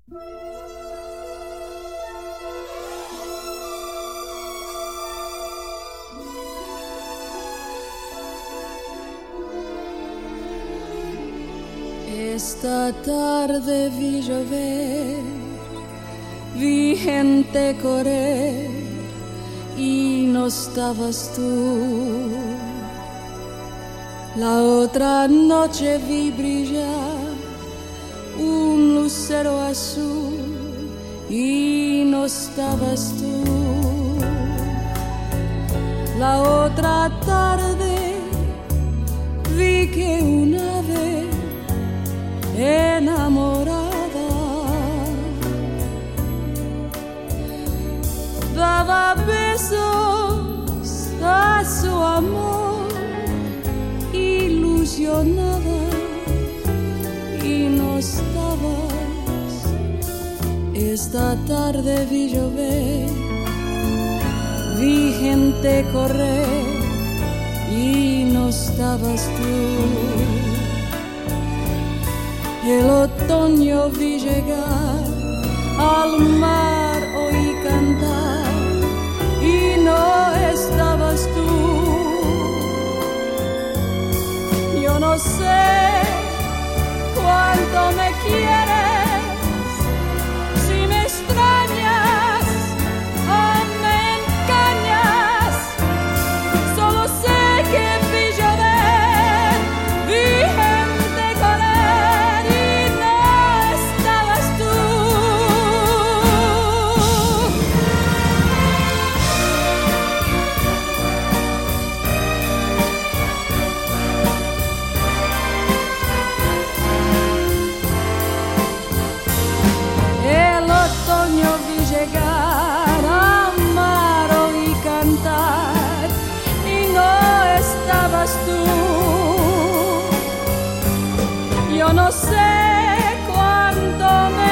Esta tarde vi llover, vi gente correr y no estabas tú. La otra noche vi brillar un lucero azul y no estabas tú. La otra tarde vi que un ave enamorada daba besos a su amor, ilusionada, y no estabas. Esta tarde vi llover, vi gente correr y no estabas tú. El otoño vi llegar, al mar oí cantar y no estabas tú. Yo no sé cuánto me quieres, si me extrañas o me engañas. Solo sé que vi llover, vi gente correr y no estabas tú. El otoño vi llegar, amar oí cantar y no estabas tú. Yo no sé cuánto me